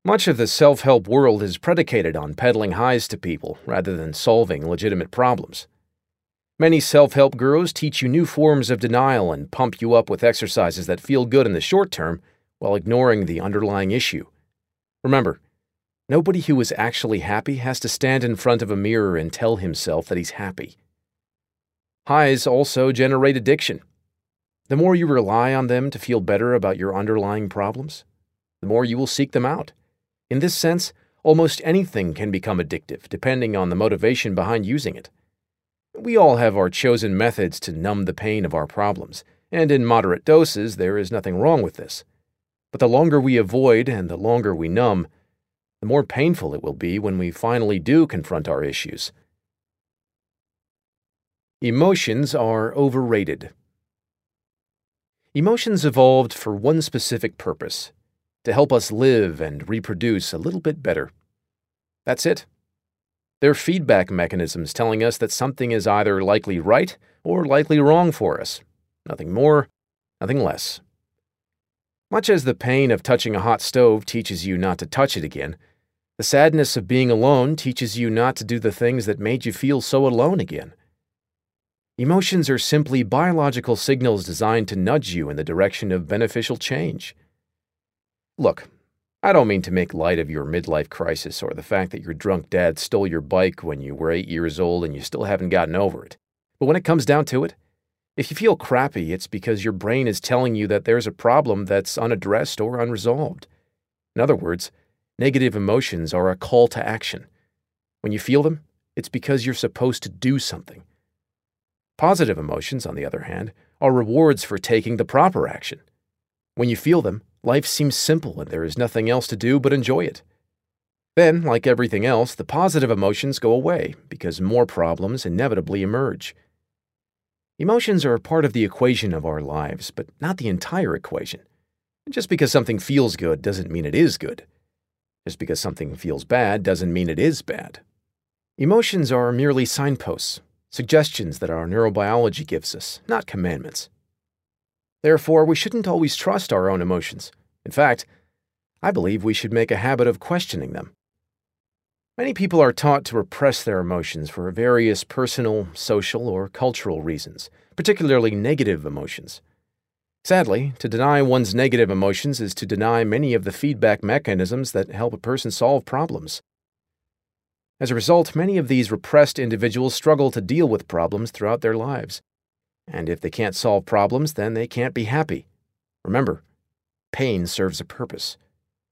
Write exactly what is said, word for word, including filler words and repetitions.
Much of the self-help world is predicated on peddling highs to people rather than solving legitimate problems. Many self-help gurus teach you new forms of denial and pump you up with exercises that feel good in the short term while ignoring the underlying issue. Remember, nobody who is actually happy has to stand in front of a mirror and tell himself that he's happy. Highs also generate addiction. The more you rely on them to feel better about your underlying problems, the more you will seek them out. In this sense, almost anything can become addictive, depending on the motivation behind using it. We all have our chosen methods to numb the pain of our problems, and in moderate doses, there is nothing wrong with this. But the longer we avoid and the longer we numb, the more painful it will be when we finally do confront our issues. Emotions are overrated. Emotions evolved for one specific purpose: to help us live and reproduce a little bit better. That's it. They're feedback mechanisms telling us that something is either likely right or likely wrong for us. Nothing more, nothing less. Much as the pain of touching a hot stove teaches you not to touch it again, the sadness of being alone teaches you not to do the things that made you feel so alone again. Emotions are simply biological signals designed to nudge you in the direction of beneficial change. Look, I don't mean to make light of your midlife crisis or the fact that your drunk dad stole your bike when you were eight years old and you still haven't gotten over it. But when it comes down to it, if you feel crappy, it's because your brain is telling you that there's a problem that's unaddressed or unresolved. In other words, negative emotions are a call to action. When you feel them, it's because you're supposed to do something. Positive emotions, on the other hand, are rewards for taking the proper action. When you feel them, life seems simple and there is nothing else to do but enjoy it. Then, like everything else, the positive emotions go away because more problems inevitably emerge. Emotions are a part of the equation of our lives, but not the entire equation. Just because something feels good doesn't mean it is good. Just because something feels bad doesn't mean it is bad. Emotions are merely signposts, suggestions that our neurobiology gives us, not commandments. Therefore, we shouldn't always trust our own emotions. In fact, I believe we should make a habit of questioning them. Many people are taught to repress their emotions for various personal, social, or cultural reasons, particularly negative emotions. Sadly, to deny one's negative emotions is to deny many of the feedback mechanisms that help a person solve problems. As a result, many of these repressed individuals struggle to deal with problems throughout their lives. And if they can't solve problems, then they can't be happy. Remember, pain serves a purpose.